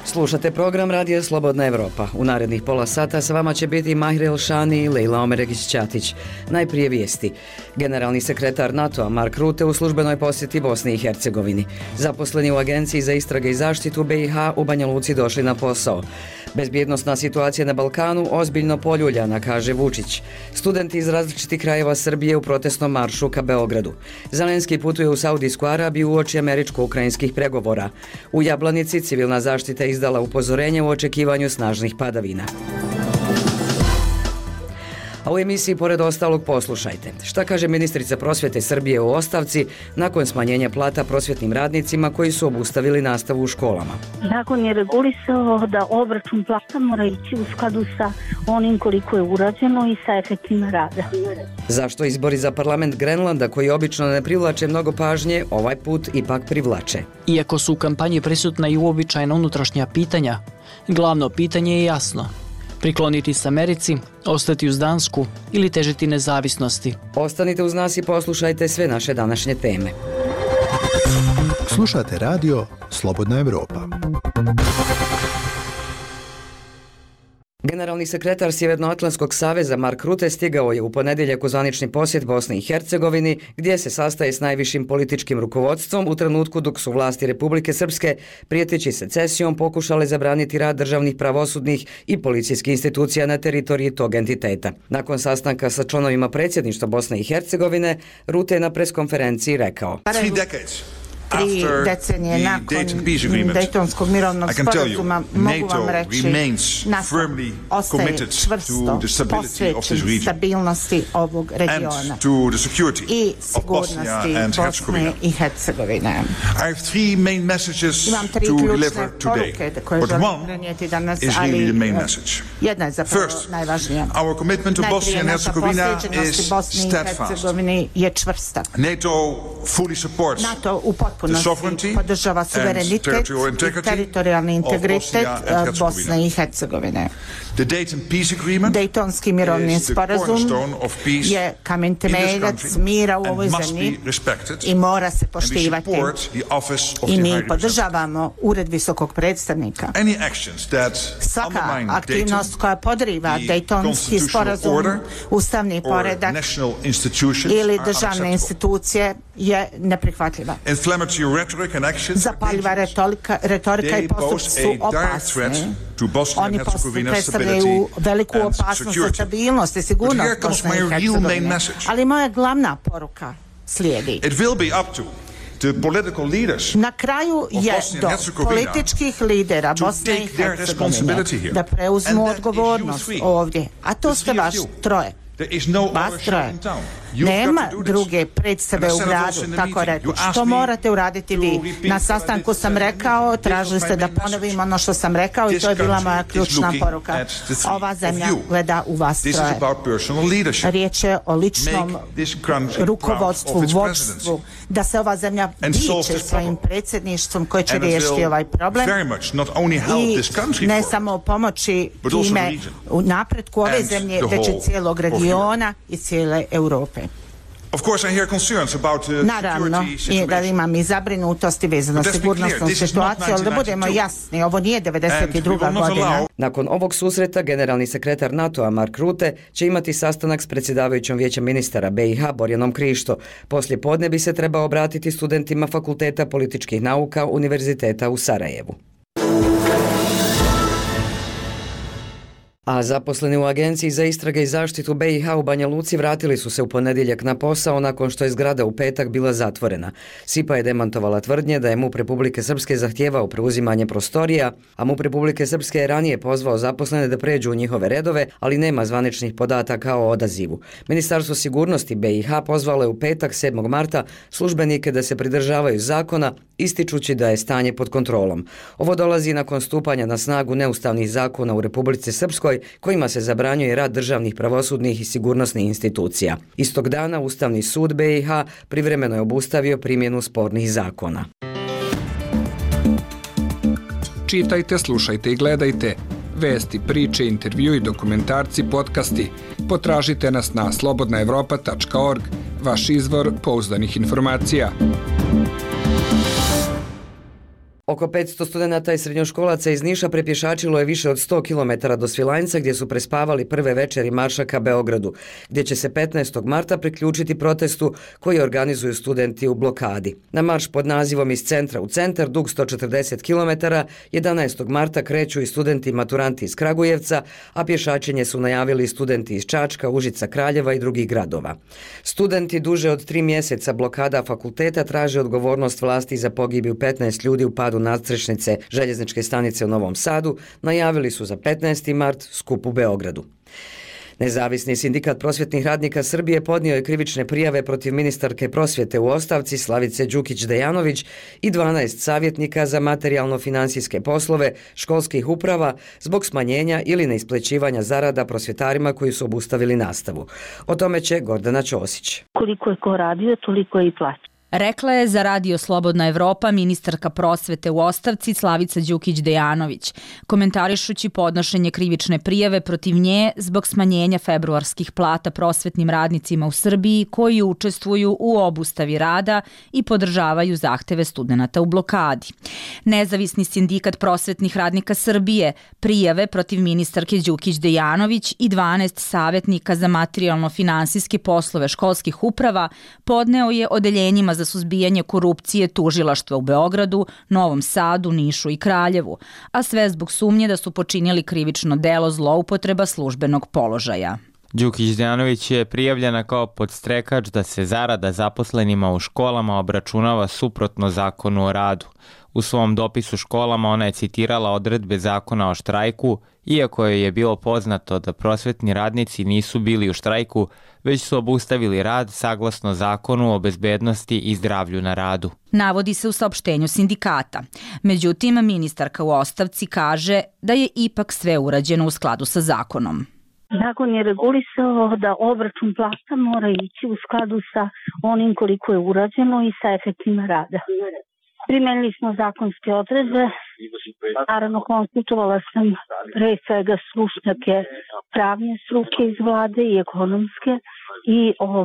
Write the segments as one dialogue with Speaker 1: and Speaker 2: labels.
Speaker 1: Slušate program Radija Slobodna Evropa. U narednih pola sata sa vama će biti Mahir Elšani i Lejla Omeregić-Ćatić. Najprije vijesti. Generalni sekretar NATO-a Mark Rutte u službenoj posjeti Bosni i Hercegovini. Zaposleni u Agenciji za istrage i zaštitu BiH u Banja Luci došli na posao. Bezbjednosna situacija na Balkanu ozbiljno poljuljana, kaže Vučić. Studenti iz različitih krajeva Srbije u protestnom maršu ka Beogradu. Zelenski putuje u Saudijsku Arabiju uoči američko-ukrajinskih pregovora. U Jablanici civilna zaštita izdala upozorenje u očekivanju snažnih padavina. A u emisiji pored ostalog poslušajte. Šta kaže ministrica prosvjete Srbije u ostavci nakon smanjenja plata prosvjetnim radnicima koji su obustavili nastavu u školama?
Speaker 2: Zakon je regulisao da obračun plata mora ići u skladu sa onim koliko je urađeno i sa efektima rada.
Speaker 1: Zašto izbori za parlament Grenlanda, koji obično ne privlače mnogo pažnje, ovaj put ipak privlače?
Speaker 3: Iako su u kampanji prisutna i uobičajena unutrašnja pitanja, glavno pitanje je jasno. Prikloniti se Americi, ostati uz Dansku ili težiti nezavisnosti.
Speaker 1: Ostanite uz nas i poslušajte sve naše današnje teme.
Speaker 4: Slušate radio Slobodna Evropa.
Speaker 1: Generalni sekretar Sjevernoatlantskog saveza Mark Rutte stigao je u ponedjeljak u zvanični posjet Bosni i Hercegovini, gdje se sastaje s najvišim političkim rukovodstvom u trenutku dok su vlasti Republike Srpske, prijeteći secesijom, pokušale zabraniti rad državnih, pravosudnih i policijskih institucija na teritoriji tog entiteta. Nakon sastanka sa članovima predsjedništva Bosne i Hercegovine, Rutte je na preskonferenciji rekao:
Speaker 5: 3 decenije nakon Dejtonskog mirovnog sporazuma mogu vam reći, NATO ostaje čvrsto posvećen stabilnosti ovog regiona i sigurnosti Bosne i Hercegovine. Imam 3 ključne poruke koje želim prenijeti danas, ali jedna je zapravo najvažnija. Najprije naša posvećenost Bosni i Hercegovini je čvrsta. NATO u potpunosti podržava suverenitet i teritorijalni integritet Bosne i Hercegovine. Dejtonski mirovni sporazum je kamen temeljac mira u ovoj zemlji i mora se poštivati. I mi podržavamo Ured visokog predstavnika. Svaka aktivnost koja podriva Dejtonski sporazum, ustavni poredak ili državne institucije je neprihvatljiva. Zapaljiva retorika i postupci su opasni. Oni predstavljaju veliku opasnost za stabilnost i sigurnost Bosne i Hercegovine. Ali moja glavna poruka slijedi. Na kraju je do političkih lidera Bosne i Hercegovine da preuzmu odgovornost ovdje, a to ste vaš troje. Vas troje. Nema druge predstave u gradu, tako reći. Što morate uraditi vi? Na sastanku sam rekao, tražili ste da ponovim ono što sam rekao i to je bila moja ključna poruka. Ova zemlja gleda u vas troje. Riječ je o ličnom rukovodstvu, vođstvu, da se ova zemlja diče svojim predsjedništvom koje će riješiti ovaj problem i ne samo pomoći time u napretku ove zemlje, već i cijelog regiona i cijele Europe. Naravno, da imam i zabrinutosti vezano s sigurnosnom situacijom, ali da budemo jasni, ovo nije 92. godina.
Speaker 1: Nakon ovog susreta, generalni sekretar NATO-a Mark Rutte će imati sastanak s predsjedavajućom vijećem ministara BiH Borjanom Krišto. Poslije podne bi se trebao obratiti studentima Fakulteta političkih nauka Univerziteta u Sarajevu. A zaposleni u Agenciji za istrage i zaštitu BiH u Banja Luci vratili su se u ponedjeljak na posao nakon što je zgrada u petak bila zatvorena. SIPA je demantovala tvrdnje da je MUP Republike Srpske zahtijevao preuzimanje prostorija, a MUP Republike Srpske je ranije pozvao zaposlene da pređu u njihove redove, ali nema zvaničnih podataka o odazivu. Ministarstvo sigurnosti BiH pozvalo je u petak 7. marta službenike da se pridržavaju zakona, ističući da je stanje pod kontrolom. Ovo dolazi nakon stupanja na snagu neustavnih zakona u Republici Srpskoj, kojima se zabranjuje rad državnih, pravosudnih i sigurnosnih institucija. Istog dana Ustavni sud BiH privremeno je obustavio primjenu spornih zakona.
Speaker 6: Čitajte, slušajte i gledajte. Vesti, priče, intervjui, dokumentarci, podcasti. Potražite nas na slobodnaevropa.org, vaš izvor pouzdanih informacija.
Speaker 1: Oko 500 studenata i srednjoškolaca iz Niša prepješačilo je više od 100 km do Svilajnca gdje su prespavali prve večeri marša ka Beogradu, gdje će se 15. marta priključiti protestu koji organizuju studenti u blokadi. Na marš pod nazivom Iz centra u centar, dug 140 km, 11. marta kreću i studenti i maturanti iz Kragujevca, a pješačenje su najavili studenti iz Čačka, Užica, Kraljeva i drugih gradova. Studenti duže od 3 mjeseca blokada fakulteta traže odgovornost vlasti za pogibiju 15 ljudi u padu nadstrešnice željezničke stanice u Novom Sadu, najavili su za 15. mart skup u Beogradu. Nezavisni sindikat prosvjetnih radnika Srbije podnio je krivične prijave protiv ministarke prosvjete u ostavci Slavice Đukić-Dejanović i 12 savjetnika za materijalno-financijske poslove školskih uprava zbog smanjenja ili neisplaćivanja zarada prosvjetarima koji su obustavili nastavu. O tome će Gordana Ćosić.
Speaker 2: Koliko je ko radio, toliko je i plaća.
Speaker 7: Rekla je za Radio Slobodna Evropa ministarka prosvete u ostavci Slavica Đukić-Dejanović, komentarišući podnošenje krivične prijave protiv nje zbog smanjenja februarskih plata prosvetnim radnicima u Srbiji koji učestvuju u obustavi rada i podržavaju zahteve studenata u blokadi. Nezavisni sindikat prosvetnih radnika Srbije prijave protiv ministarke Đukić-Dejanović i 12 savjetnika za materijalno-finansijske poslove školskih uprava podneo je odeljenjima za suzbijanje korupcije tužilaštva u Beogradu, Novom Sadu, Nišu i Kraljevu, a sve zbog sumnje da su počinili krivično delo zloupotreba službenog položaja.
Speaker 8: Đukić-Dejanović je prijavljena kao podstrekač da se zarada zaposlenima u školama obračunava suprotno zakonu o radu. U svom dopisu školama ona je citirala odredbe zakona o štrajku, iako joj je bilo poznato da prosvetni radnici nisu bili u štrajku, već su obustavili rad saglasno zakonu o bezbednosti i zdravlju na radu.
Speaker 7: Navodi se u saopštenju sindikata. Međutim, ministarka u ostavci kaže da je ipak sve urađeno u skladu sa zakonom.
Speaker 2: Zakon je regulisao da obračun plata mora ići u skladu sa onim koliko je urađeno i sa efektima rada. Primenili smo zakonske odredbe, naravno konsultovala sam pre svega stručnjake pravne struke iz vlade i ekonomske i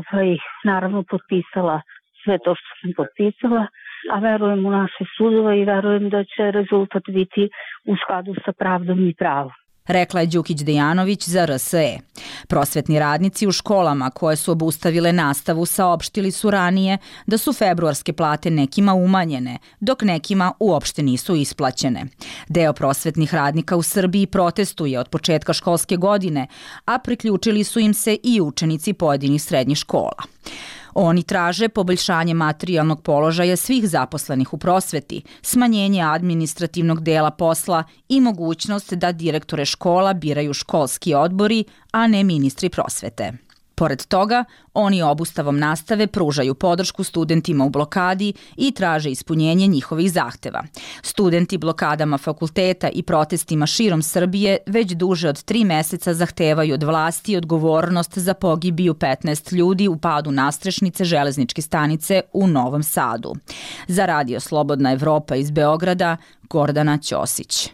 Speaker 2: naravno potpisala sve to što sam potpisala, a verujem u naše sudove i verujem da će rezultat biti u skladu sa pravdom i pravom.
Speaker 7: Rekla je Đukić-Dejanović za RSE. Prosvetni radnici u školama koje su obustavile nastavu saopštili su ranije da su februarske plate nekima umanjene, dok nekima uopšte nisu isplaćene. Deo prosvetnih radnika u Srbiji protestuje od početka školske godine, a priključili su im se i učenici pojedinih srednjih škola. Oni traže poboljšanje materijalnog položaja svih zaposlenih u prosveti, smanjenje administrativnog dela posla i mogućnost da direktore škola biraju školski odbori, a ne ministri prosvete. Pored toga, oni obustavom nastave pružaju podršku studentima u blokadi i traže ispunjenje njihovih zahteva. Studenti blokadama fakulteta i protestima širom Srbije već duže od 3 meseca zahtevaju od vlasti odgovornost za pogibiju 15 ljudi u padu nadstrešnice železničke stanice u Novom Sadu. Za Radio Slobodna Evropa iz Beograda, Gordana Ćosić.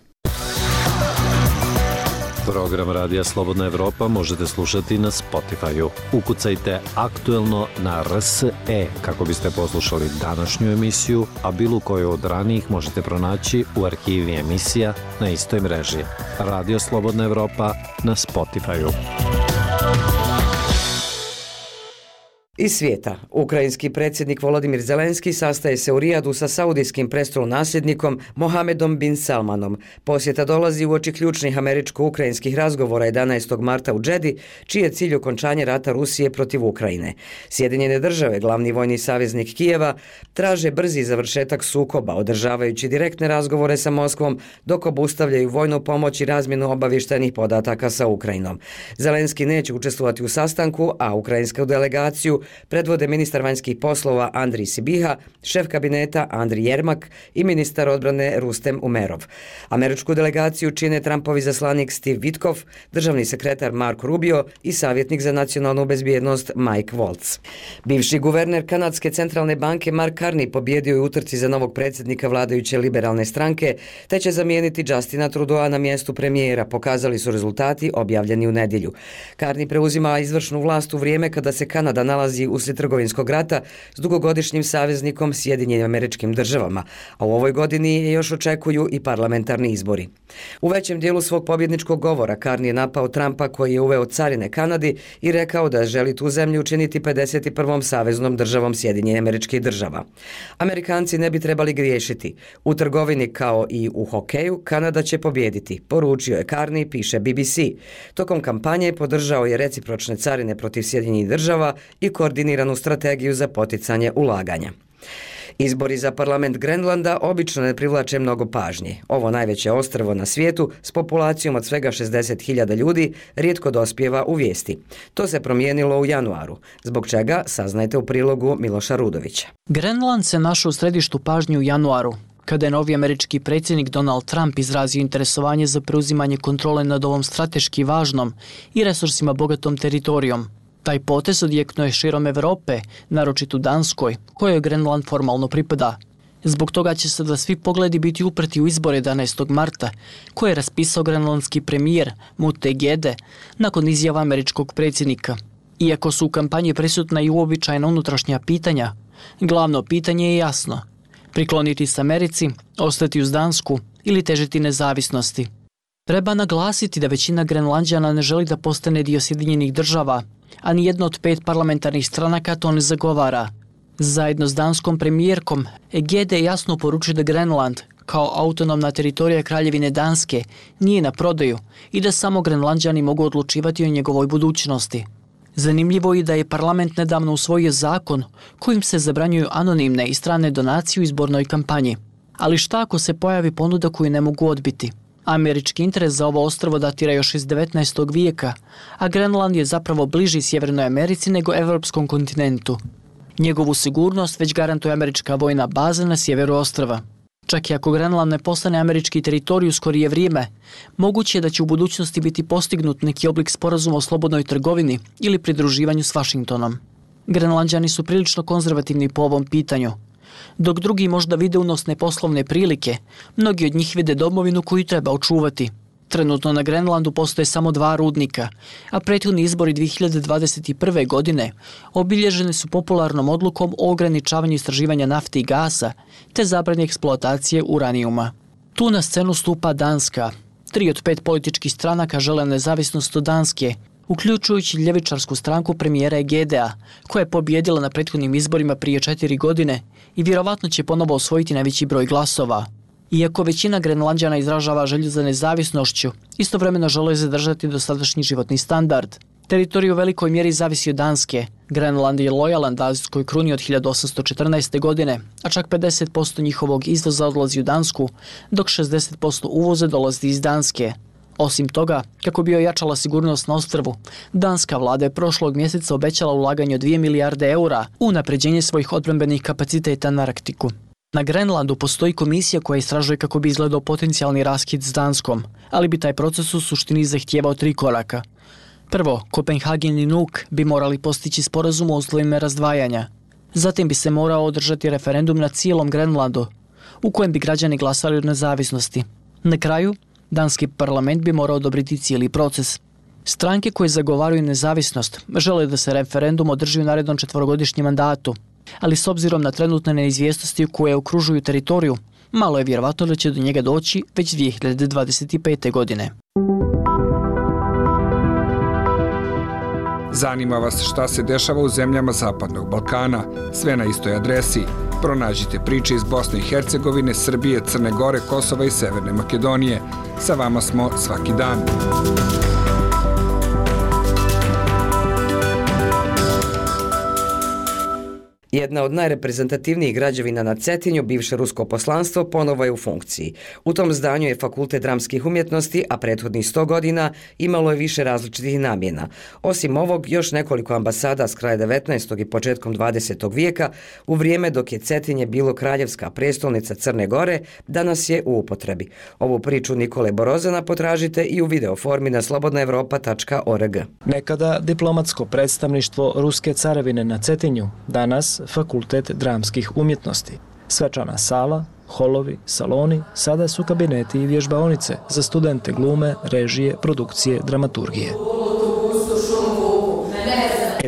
Speaker 9: Program Radija Slobodna Evropa možete slušati na Spotify-u. Ukucajte Aktuelno na RSE kako biste poslušali današnju emisiju, a bilo koju od ranijih možete pronaći u arhivi emisija na istoj mreži. Radio Slobodna Evropa na Spotify-u.
Speaker 1: Iz svijeta, ukrajinski predsjednik Volodimir Zelenski sastaje se u Rijadu sa saudijskim prestolonasljednikom Mohamedom bin Salmanom. Posjeta dolazi uoči ključnih američko-ukrajinskih razgovora 11. marta u Džedi, čiji je cilj okončanje rata Rusije protiv Ukrajine. Sjedinjene države, glavni vojni saveznik Kijeva, traže brzi završetak sukoba, održavajući direktne razgovore sa Moskvom, dok obustavljaju vojnu pomoć i razmjenu obavještajnih podataka sa Ukrajinom. Zelenski neće učestvovati u sastanku, a ukrajinsku delegaciju predvode ministar vanjskih poslova Andrij Sibiha, šef kabineta Andrij Jermak i ministar odbrane Rustem Umerov. Američku delegaciju čine Trumpovi zaslanik Steve Witkoff, državni sekretar Marco Rubio i savjetnik za nacionalnu bezbjednost Mike Waltz. Bivši guverner Kanadske centralne banke Mark Carney pobjedio je u utrci za novog predsjednika vladajuće liberalne stranke, te će zamijeniti Justina Trudeau na mjestu premijera, pokazali su rezultati objavljeni u nedjelju. Carney preuzima izvršnu vlast u vrijeme kada se Kanada nalazi tenziji uslijed trgovinskog rata s dugogodišnjim saveznikom Sjedinjenim Američkim Državama, a u ovoj godini je još očekuju i parlamentarni izbori. U većem dijelu svog pobjedničkog govora Carney je napao Trumpa koji je uveo carine Kanadi i rekao da želi tu zemlju učiniti 51. saveznom državom Sjedinjenih Američkih Država. Amerikanci ne bi trebali griješiti. U trgovini kao i u hokeju Kanada će pobijediti, poručio je Carney, piše BBC. Tokom kampanje podržao je recipročne carine protiv Sjedinjenih Država i koordiniranu strategiju za poticanje ulaganja. Izbori za parlament Grenlanda obično ne privlače mnogo pažnje. Ovo najveće ostrvo na svijetu s populacijom od svega 60.000 ljudi rijetko dospijeva u vijesti. To se promijenilo u januaru, zbog čega saznajte u prilogu Miloša Rudovića.
Speaker 3: Grenland se našao u središtu pažnje u januaru, kada je novi američki predsjednik Donald Trump izrazio interesovanje za preuzimanje kontrole nad ovom strateški važnom i resursima bogatom teritorijom. Taj potez odjeknuo je širom Evrope, naročito Danskoj, kojoj Grenland formalno pripada. Zbog toga će sada svi pogledi biti uprti u izbore 11. marta, koje je raspisao grenlandski premijer Mute Gede nakon izjava američkog predsjednika. Iako su u kampanji prisutna i uobičajena unutrašnja pitanja, glavno pitanje je jasno: prikloniti se Americi, ostati uz Dansku ili težiti nezavisnosti. Treba naglasiti da većina Grenlanđana ne želi da postane dio Sjedinjenih Država, a ni jedna od 5 parlamentarnih stranaka to ne zagovara. Zajedno s danskom premijerkom, Gede jasno poručuje da Grenland, kao autonomna teritorija Kraljevine Danske, nije na prodaju i da samo Grenlanđani mogu odlučivati o njegovoj budućnosti. Zanimljivo je da je parlament nedavno usvojio zakon kojim se zabranjuju anonimne i strane donacije u izbornoj kampanji. Ali šta ako se pojavi ponuda koju ne mogu odbiti? Američki interes za ovo ostrvo datira još iz 19. vijeka, a Grenland je zapravo bliži Sjevernoj Americi nego evropskom kontinentu. Njegovu sigurnost već garantuje američka vojna baza na sjeveru ostrva. Čak i ako Grenland ne postane američki teritorij u skorije vrijeme, moguće je da će u budućnosti biti postignut neki oblik sporazuma o slobodnoj trgovini ili pridruživanju s Vašingtonom. Grenlanđani su prilično konzervativni po ovom pitanju. Dok drugi možda vide unosne poslovne prilike, mnogi od njih vide domovinu koju treba očuvati. Trenutno na Grenlandu postoje samo 2 rudnika, a prethodni izbori 2021. godine obilježeni su popularnom odlukom o ograničavanju istraživanja nafte i gasa te zabrani eksploatacije uranijuma. Tu na scenu stupa Danska. 3 od 5 političkih stranaka žele nezavisnost od Danske, uključujući ljevičarsku stranku premijera Gedea, koja je pobijedila na prethodnim izborima prije 4 godine i vjerovatno će ponovo osvojiti najveći broj glasova. Iako većina Grenlanđana izražava želju za nezavisnošću, istovremeno žele zadržati dosadašnji životni standard. Teritorij u velikoj mjeri zavisi od Danske. Grenland je lojalan danskoj kruni od 1814. godine, a čak 50% njihovog izvoza odlazi u Dansku, dok 60% uvoza dolazi iz Danske. Osim toga, kako bi ojačala sigurnost na ostrvu, danska vlada je prošlog mjeseca obećala ulaganje od 2 milijarde eura u unapređenje svojih odbrambenih kapaciteta na Arktiku. Na Grenlandu postoji komisija koja istražuje kako bi izgledao potencijalni raskid s Danskom, ali bi taj proces u suštini zahtijevao 3 koraka. Prvo, Kopenhagen i Nuuk bi morali postići sporazum o uslovima razdvajanja. Zatim bi se morao održati referendum na cijelom Grenlandu, u kojem bi građani glasali o nezavisnosti. Na kraju, danski parlament bi morao odobriti cijeli proces. Stranke koje zagovaraju nezavisnost žele da se referendum održi u narednom 4-godišnjem mandatu, ali s obzirom na trenutne neizvjesnosti koje okružuju teritoriju, malo je vjerovatno da će do njega doći već 2025. godine.
Speaker 6: Zanima vas šta se dešava u zemljama Zapadnog Balkana? Sve na istoj adresi. Pronađite priče iz Bosne i Hercegovine, Srbije, Crne Gore, Kosova i Severne Makedonije. Sa vama smo svaki dan.
Speaker 1: Jedna od najreprezentativnijih građevina na Cetinju, bivše rusko poslanstvo, ponovo je u funkciji. U tom zdanju je Fakultet dramskih umjetnosti, a prethodnih 100 godina imalo je više različitih namjena. Osim ovog, još nekoliko ambasada s kraja 19. i početkom 20. vijeka, u vrijeme dok je Cetinje bilo kraljevska prestolnica Crne Gore, danas je u upotrebi. Ovu priču Nikole Borozana potražite i u videoformi na slobodnaevropa.org.
Speaker 10: Nekada diplomatsko predstavništvo Ruske carevine na Cetinju, danas Fakultet dramskih umjetnosti. Svečana sala, holovi, saloni, sada su kabineti i vježbaonice za studente glume, režije, produkcije, dramaturgije.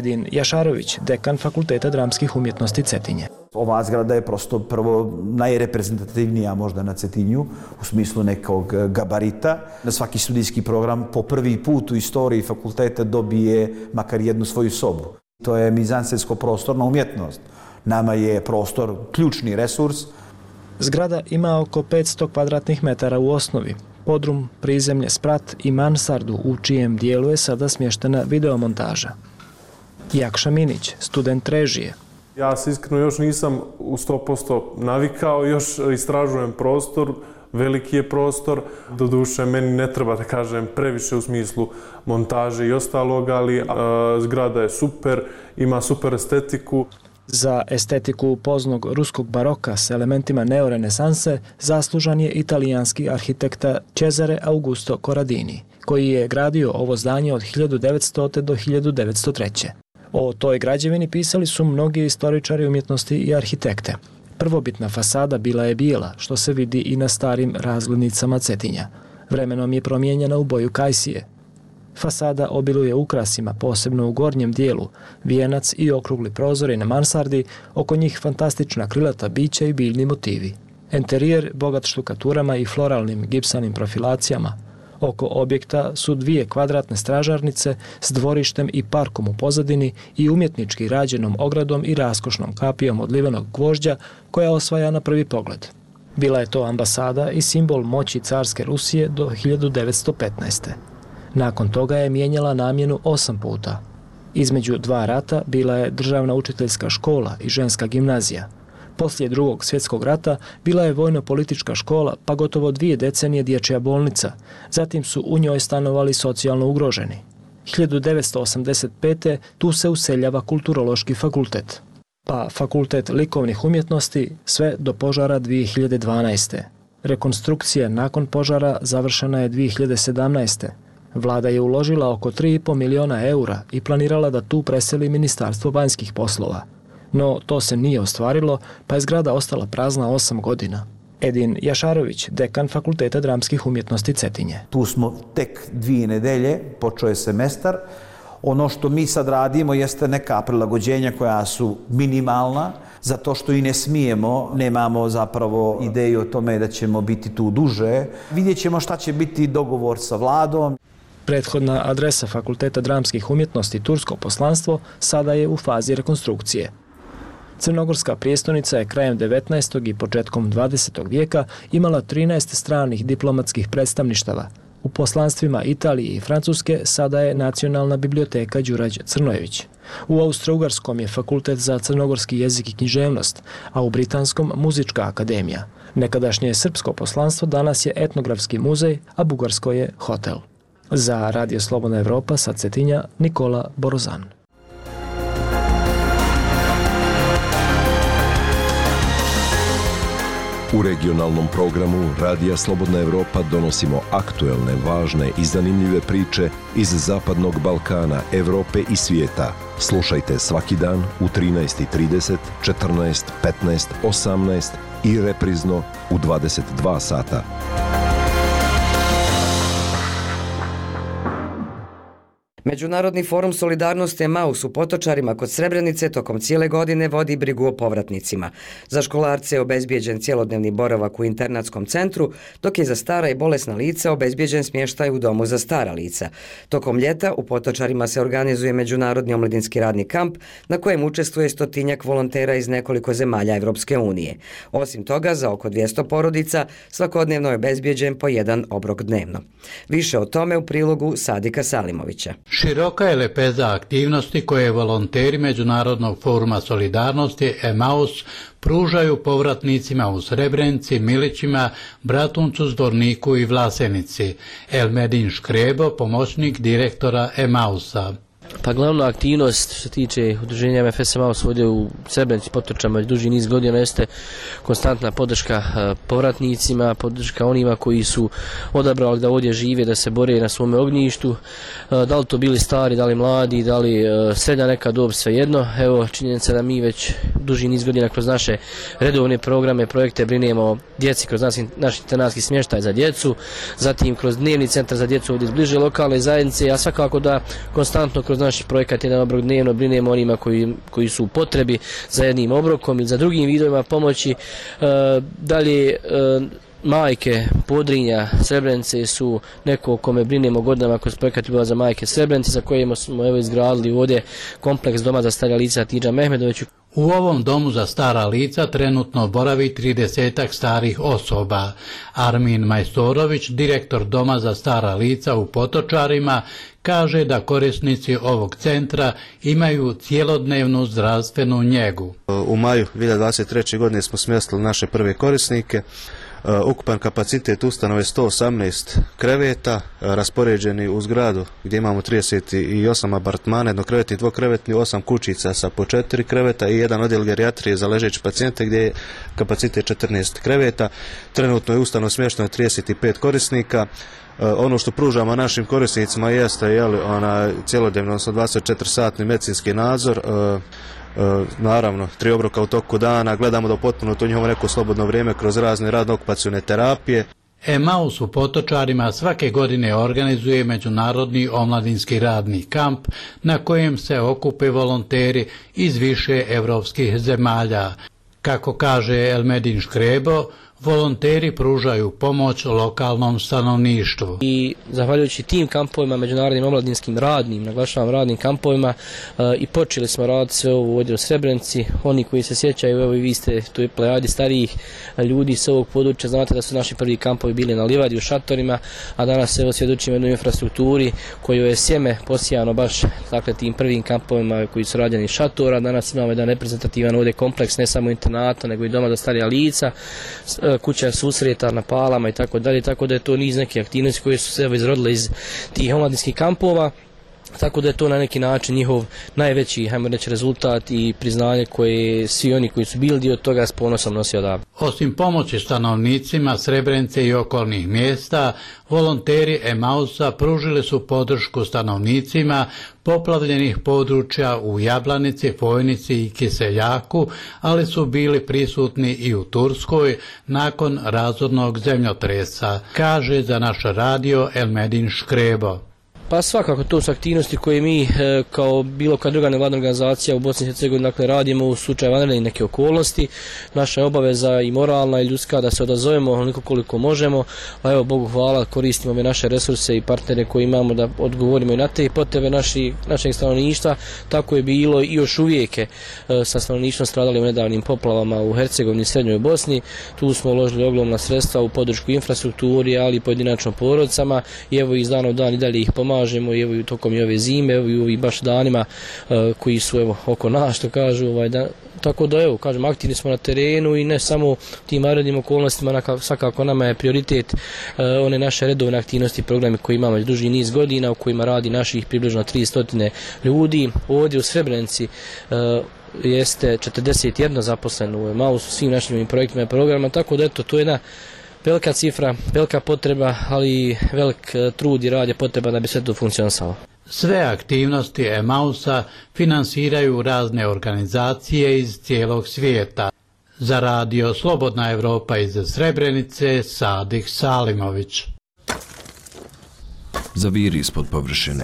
Speaker 10: Edin Jašarović, dekan Fakulteta dramskih umjetnosti Cetinje.
Speaker 11: Ova zgrada je prosto prvo najreprezentativnija možda na Cetinju u smislu nekog gabarita. Na svaki studijski program po prvi put u istoriji fakulteta dobije makar jednu svoju sobu. To je mizansensko-prostorna umjetnost. Nama je prostor ključni resurs.
Speaker 10: Zgrada ima oko 500 kvadratnih metara u osnovi. Podrum, prizemlje, sprat i mansardu u čijem dijelu je sada smještena videomontaža. Jakša Minić, student režije.
Speaker 12: Ja se iskreno još nisam u 100% navikao, još istražujem prostor, veliki je prostor. Doduše, meni ne treba da kažem previše u smislu montaže i ostalog, ali zgrada je super, ima super estetiku.
Speaker 10: Za estetiku poznog ruskog baroka s elementima neorenesanse zaslužan je italijanski arhitekta Cesare Augusto Corradini, koji je gradio ovo zdanje od 1900. do 1903. O toj građevini pisali su mnogi istoričari umjetnosti i arhitekte. Prvobitna fasada bila je bijela, što se vidi i na starim razglednicama Cetinja. Vremenom je promijenjena u boju kajsije. Fasada obiluje ukrasima, posebno u gornjem dijelu, vijenac i okrugli prozori na mansardi, oko njih fantastična krilata bića i biljni motivi. Enterijer bogat štukaturama i floralnim gipsanim profilacijama. Oko objekta su 2 kvadratne stražarnice s dvorištem i parkom u pozadini i umjetnički rađenom ogradom i raskošnom kapijom od livenog gvožđa koja osvaja na prvi pogled. Bila je to ambasada i simbol moći carske Rusije do 1915. Nakon toga je mijenjala namjenu 8 puta. Između 2 rata bila je državna učiteljska škola i ženska gimnazija. Poslije Drugog svjetskog rata bila je vojno-politička škola, pa gotovo 2 decenije dječja bolnica. Zatim su u njoj stanovali socijalno ugroženi. 1985. tu se useljava Kulturološki fakultet, pa Fakultet likovnih umjetnosti sve do požara 2012. Rekonstrukcija nakon požara završena je 2017. Vlada je uložila oko 3,5 miliona eura i planirala da tu preseli Ministarstvo vanjskih poslova. No, to se nije ostvarilo, pa je zgrada ostala prazna 8 godina. Edin Jašarović, dekan Fakulteta dramskih umjetnosti Cetinje.
Speaker 11: Tu smo tek 2 nedelje, počeo je semestar. Ono što mi sad radimo jeste neka prilagođenja koja su minimalna, zato što i ne smijemo, nemamo zapravo ideju o tome da ćemo biti tu duže. Vidjet ćemo šta će biti dogovor sa vladom.
Speaker 10: Prethodna adresa Fakulteta dramskih umjetnosti Tursko poslanstvo sada je u fazi rekonstrukcije. Crnogorska prijestolnica je krajem 19. i početkom 20. vijeka imala 13 stranih diplomatskih predstavništava. U poslanstvima Italije i Francuske sada je Nacionalna biblioteka Đurađ Crnojević. U Austro-Ugarskom je Fakultet za crnogorski jezik i književnost, a u Britanskom Muzička akademija. Nekadašnje srpsko poslanstvo danas je etnografski muzej, a bugarsko je hotel. Za Radio Slobodna Evropa sa Cetinja, Nikola Borozan.
Speaker 13: U regionalnom programu Radija Slobodna Evropa donosimo aktuelne, važne i zanimljive priče iz Zapadnog Balkana, Evrope i svijeta. Slušajte svaki dan u 13:30, 14, 15, 18 i reprizno u 22 sata.
Speaker 1: Međunarodni forum solidarnosti Emaus u Potočarima kod Srebrenice tokom cijele godine vodi brigu o povratnicima. Za školarce je obezbijeđen cjelodnevni boravak u internatskom centru, dok je za stara i bolesna lica obezbijeđen smještaj u domu za stara lica. Tokom ljeta u Potočarima se organizuje Međunarodni omladinski radni kamp na kojem učestvuje 100-tinjak volontera iz nekoliko zemalja Evropske unije. Osim toga, za oko 200 porodica svakodnevno je obezbijeđen po 1 obrok dnevno. Više o tome u prilogu Sadika Salimovića.
Speaker 14: Široka je lepeza aktivnosti koje volonteri Međunarodnog foruma solidarnosti Emaus pružaju povratnicima u Srebrenici, Milićima, Bratuncu, Zvorniku i Vlasenici. Elmedin Škrebo, pomoćnik direktora Emausa.
Speaker 15: Pa glavna aktivnost što se tiče udruženja MFS Emaus ovdje u Srebrenici Potočama već duži niz godina jeste konstantna podrška povratnicima, podrška onima koji su odabrali da ovdje žive, da se bore na svome ognjištu, da li to bili stari, da li mladi, da li srednja neka dob, svejedno. Evo, činjenica da mi već duži niz godina kroz naše redovne programe, projekte brinemo o djeci kroz naš internatski smještaj za djecu, zatim kroz dnevni centar za djecu ovdje iz bliže lokalne zajednice, a svakako da konstantno kroz naš projekat jedan obrok dnevno, brinemo onima koji su u potrebi za jednim obrokom ili za drugim vidovima pomoći. Dalje, majke Podrinja, Srebrenice su neko o kome brinemo godinama kroz projekat Ljubav za majke Srebrenice, za koje smo izgradili ovdje kompleks doma za starija lica Tidža Mehmedoviću.
Speaker 14: U ovom domu za stara lica trenutno boravi 30 starih osoba. Armin Majstorović, direktor doma za stara lica u Potočarima, kaže da korisnici ovog centra imaju cijelodnevnu zdravstvenu njegu.
Speaker 16: U maju 2023. godine smo smjestili naše prve korisnike. Ukupan kapacitet ustanove 118 kreveta, raspoređeni u zgradu gdje imamo 38 apartmana, jednokrevetni, dvokrevetni, 8 kućica sa po 4 kreveta i jedan odjel gerijatrije za ležeće pacijente gdje je kapacitet 14 kreveta. Trenutno je u ustanovu smješteno 35 korisnika. Ono što pružamo našim korisnicima jeste cjelodnevno, odnosno 24-satni medicinski nadzor, naravno 3 obroka u toku dana, gledamo da potpuno to njihovo neko slobodno vrijeme kroz razne radno-okupacione terapije.
Speaker 14: Emaus u Potočarima svake godine organizuje međunarodni omladinski radni kamp na kojem se okupe volonteri iz više evropskih zemalja. Kako kaže Elmedin Škrebo, volonteri pružaju pomoć lokalnom stanovništvu.
Speaker 15: I zahvaljujući tim kampovima, međunarodnim omladinskim radnim, naglašavam radnim kampovima, i počeli smo raditi sve ovo u odjelu Srebrenici. Oni koji se sjećaju, evo i vi ste tu plejadi starijih ljudi s ovog područja, znate da su naši prvi kampovi bili na livadi u šatorima, a danas evo svjedočimo jednoj infrastrukturi koju je sjeme posijano baš tim prvim kampovima koji su rađeni iz šatora. Danas imamo jedan reprezentativan ovdje kompleks, ne samo internata, nego i doma za starija lica, kuća susreta na palama i tako dalje, tako da je to niz neke aktivnosti koje su se izrodile iz tih omladinskih kampova, tako da je to na neki način njihov najveći, hajmo reći, rezultat i priznanje koje svi oni koji su bili dio toga s ponosom nosi odavde.
Speaker 14: Osim pomoći stanovnicima Srebrenice i okolnih mjesta, volonteri Emausa pružili su podršku stanovnicima poplavljenih područja u Jablanici, Fojnici i Kiseljaku, ali su bili prisutni i u Turskoj nakon razornog zemljotresa, kaže za naš radio Elmedin Škrebo.
Speaker 15: Pa svakako to su aktivnosti koje mi kao bilo koja druga nevladna organizacija u Bosni i Hercegovini radimo u slučaju vanrednih neke okolnosti. Naša je obaveza i moralna i ljudska da se odazovemo onoliko koliko možemo, a evo Bogu hvala koristimo ove naše resurse i partnere koje imamo da odgovorimo i na te potrebe našeg stanovništva. Tako je bilo i još uvijek sa stanovništvom stradali u nedavnim poplavama u Hercegovini i Srednjoj Bosni. Tu smo uložili ogromna sredstva u podršku infrastrukturi, ali i pojedinačno porodicama i evo iz dana u dan i dalje ih pomažemo. I evo i tokom i ove zime, evo i ovi baš danima koji su evo oko nas, što kažu, tako da evo, kažem, aktivni smo na terenu i ne samo tim vanrednim okolnostima, svakako nama je prioritet one naše redovne aktivnosti, programe koje imamo već duži niz godina, u kojima radi naših približno 300 ljudi. Ovdje u Srebrenici jeste 41 zaposleno u Emausu, svim našim projektima i programima, tako da eto, to je jedna velika cifra, velika potreba, ali i velik trud i rad je potreba da bi sve to funkcionisalo.
Speaker 14: Sve aktivnosti Emausa finansiraju razne organizacije iz cijelog svijeta. Za radio Slobodna Evropa iz Srebrenice, Sadih Salimović.
Speaker 17: Zaviri ispod površine.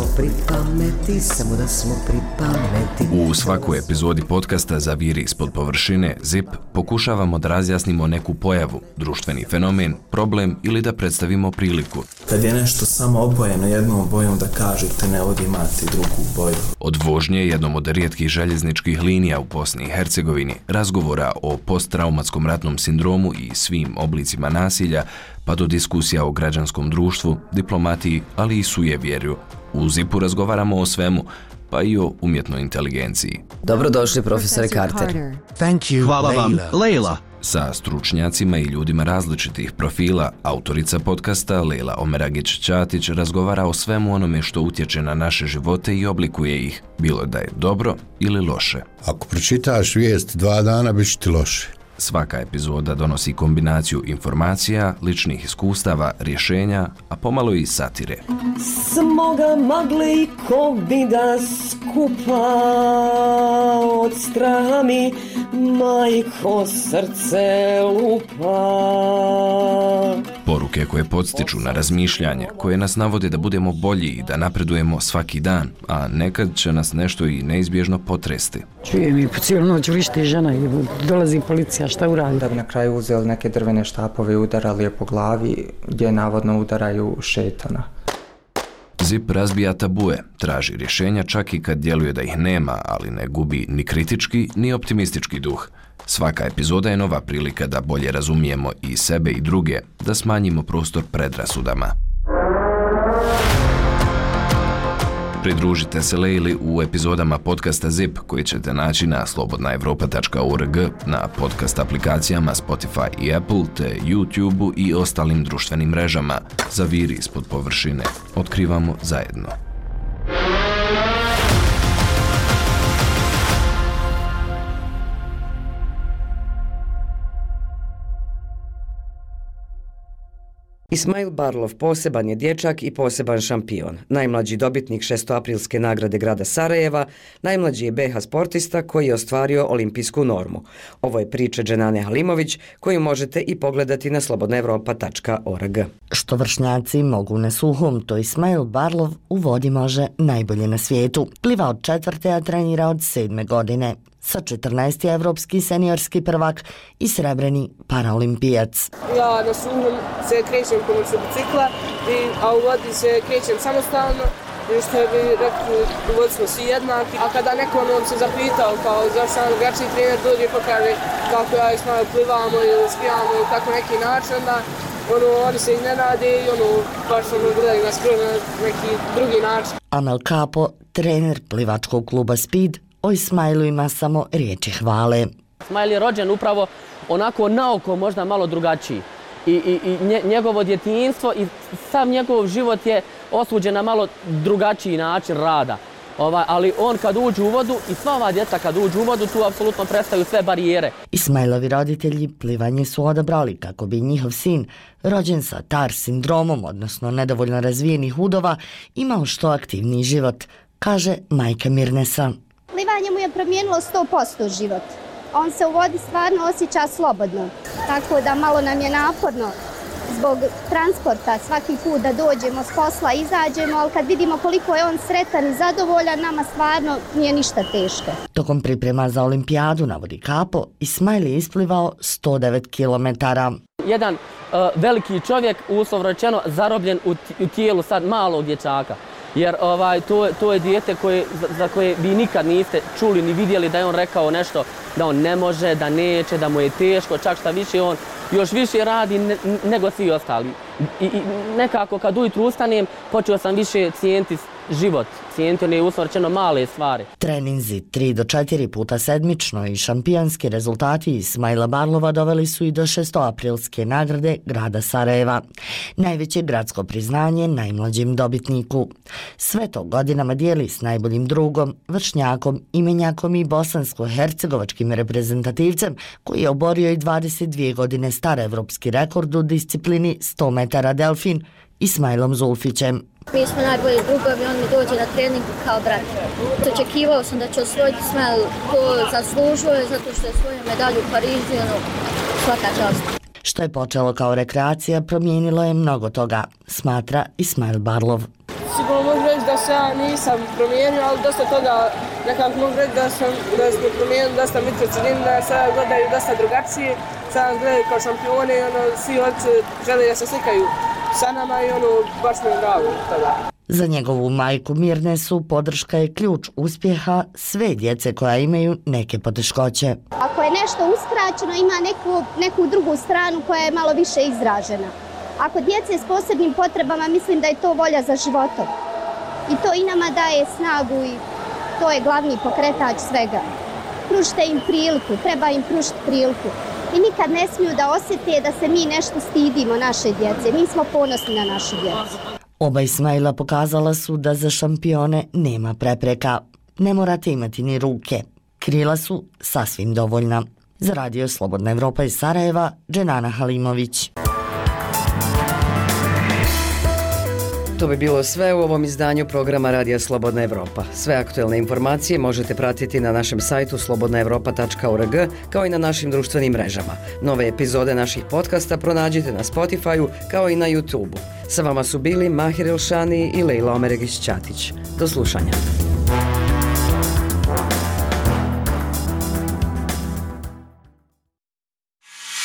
Speaker 17: U svakoj epizodi podcasta Zaviri ispod površine, ZIP, pokušavamo da razjasnimo neku pojavu, društveni fenomen, problem ili da predstavimo priliku.
Speaker 18: Kad je nešto samo obojeno jednom bojom, da kažete ne ovdje imate drugu boju.
Speaker 17: Od vožnje jednom od rijetkih željezničkih linija u Bosni i Hercegovini, razgovora o posttraumatskom ratnom sindromu i svim oblicima nasilja, pa do diskusija o građanskom društvu, diplomatiji, ali i sujevjerju. U ZIP-u razgovaramo o svemu, pa i o umjetnoj inteligenciji.
Speaker 19: Dobrodošli, profesore Carter.
Speaker 17: Hvala vam, Leila. Sa stručnjacima i ljudima različitih profila, autorica podcasta Leila Omeragić-Ćatić razgovara o svemu onome što utječe na naše živote i oblikuje ih, bilo da je dobro ili loše.
Speaker 20: Ako pročitaš vijest 2 dana, bit će ti loše.
Speaker 17: Svaka epizoda donosi kombinaciju informacija, ličnih iskustava, rješenja, a pomalo i satire.
Speaker 21: Smoga magle i covida skupa, od straha mi majko srce lupa.
Speaker 17: Poruke poruke koje podstiču na razmišljanje, koje nas navode da budemo bolji i da napredujemo svaki dan, a nekad će nas nešto i neizbježno potresti.
Speaker 4: Čujem i po cijelu noć vrišti žena i dolazi policija, šta uradi?
Speaker 22: Da bi na kraju uzeli neke drvene štapove i udarali je po glavi, gdje navodno udaraju šetana.
Speaker 17: ZIP razbija tabue, traži rješenja čak i kad djeluje da ih nema, ali ne gubi ni kritički ni optimistički duh. Svaka epizoda je nova prilika da bolje razumijemo i sebe i druge, da smanjimo prostor predrasudama. Pridružite se Lejli u epizodama podcasta ZIP koji ćete naći na slobodnaevropa.org, na podcast aplikacijama Spotify i Apple, te YouTube-u i ostalim društvenim mrežama. Zaviri ispod površine. Otkrivamo zajedno.
Speaker 1: Ismail Barlov poseban je dječak i poseban šampion. Najmlađi dobitnik 6. nagrade grada Sarajeva, najmlađi je BH sportista koji je ostvario olimpijsku normu. Ovo je priča Dženane Halimović koju možete i pogledati na slobodnaevropa.org.
Speaker 23: Što vršnjaci mogu na suhom, to Ismail Barlov u vodi može najbolje na svijetu. Pliva od 4. a trenira od 7. godine. Sa 14. evropski seniorski prvak i srebreni paraolimpijac.
Speaker 24: Ja na suhu se krećem pomoću bicikla, a u vodi se krećem samostalno, i što bi rekli, u vodi smo svi jednaki. A kada nekom on se zapitao kao zašto sam drugačiji trener dođe i pokaže kako ja i Ismail plivamo ili skijamo ili tako neki način, onda oni se iznenade i baš gledaju nas skoro na neki drugi način.
Speaker 23: Amel Kapo, trener plivačkog kluba Speed, o Ismailu ima samo riječi hvale.
Speaker 25: Ismail je rođen upravo onako naoko možda malo drugačiji. I njegovo djetinjstvo i sam njegov život je osuđen na malo drugačiji način rada. Ali on kad uđe u vodu i sva ova djeca kad uđe u vodu tu apsolutno prestaju sve barijere.
Speaker 23: Ismailovi roditelji plivanje su odabrali kako bi njihov sin, rođen sa TAR sindromom, odnosno nedovoljno razvijenih udova, imao što aktivniji život, kaže majka Mirnesa.
Speaker 26: Plivanje mu je promijenilo 100% život. On se u vodi stvarno osjeća slobodno, tako da malo nam je naporno zbog transporta svaki put da dođemo s posla, izađemo, ali kad vidimo koliko je on sretan i zadovoljan, nama stvarno nije ništa teško.
Speaker 23: Tokom priprema za olimpijadu, navodi Kapo, Ismail je isplivao 109 kilometara.
Speaker 25: Jedan veliki čovjek, uslovno rečeno, zarobljen u tijelu sad malog dječaka. Jer to je dijete za koje vi nikad niste čuli ni vidjeli da je on rekao nešto, da on ne može, da neće, da mu je teško, čak šta više on još više radi nego svi ostali. I nekako kad ujutru ustanem, počeo sam više cijeniti život, cijeniti one uslovno rečeno male stvari.
Speaker 23: Treninzi 3 do 4 puta sedmično i šampionski rezultati Ismaila Barlova doveli su i do 6. aprilske nagrade grada Sarajeva. Najveće gradsko priznanje najmlađim dobitniku. Sve to godinama dijeli s najboljim drugom, vršnjakom, imenjakom i bosansko-hercegovačkim reprezentativcem koji je oborio i 22 godine star evropski rekord u disciplini 100 metara delfin Ismailom Zulfićem.
Speaker 26: Mi smo najbolji drugovi, on mi dođe na trening kao brat. Očekivao sam da će osvojiti Ismail, to zaslužuje zato što je svoju medalju u Parizu, svaka čast.
Speaker 23: Što je počelo kao rekreacija, promijenilo je mnogo toga, smatra Ismail Barlov.
Speaker 24: Sigurno mogu reći da se ja nisam promijenio, ali dosta toga nekako mogu reći da smo promijenili dosta mikrocilin, da se gledaju dosta drugačije, sad gledaju kao šampioni i svi žele da se slikaju sa nama i baš mi je drago tada.
Speaker 23: Za njegovu majku Mirnesu podrška je ključ uspjeha sve djece koja imaju neke poteškoće.
Speaker 26: Ako je nešto uskraćeno, ima neku drugu stranu koja je malo više izražena. Ako djece s posebnim potrebama, mislim da je to volja za životom. I to i nama daje snagu i to je glavni pokretač svega. Pružite im priliku, treba im pružiti priliku. I nikad ne smiju da osjete da se mi nešto stidimo naše djece. Mi smo ponosni na našu djecu.
Speaker 23: Oba Ismaila pokazala su da za šampione nema prepreka. Ne morate imati ni ruke. Krila su sasvim dovoljna. Za Radio Slobodna Evropa iz Sarajeva, Dženana Halimović.
Speaker 1: To bi bilo sve u ovom izdanju programa Radija Slobodna Evropa. Sve aktuelne informacije možete pratiti na našem sajtu slobodnaevropa.org kao i na našim društvenim mrežama. Nove epizode naših podcasta pronađite na Spotify-u kao i na YouTube-u. Sa vama su bili Mahir Elšani i Lejla Omeregić-Ćatić. Do slušanja.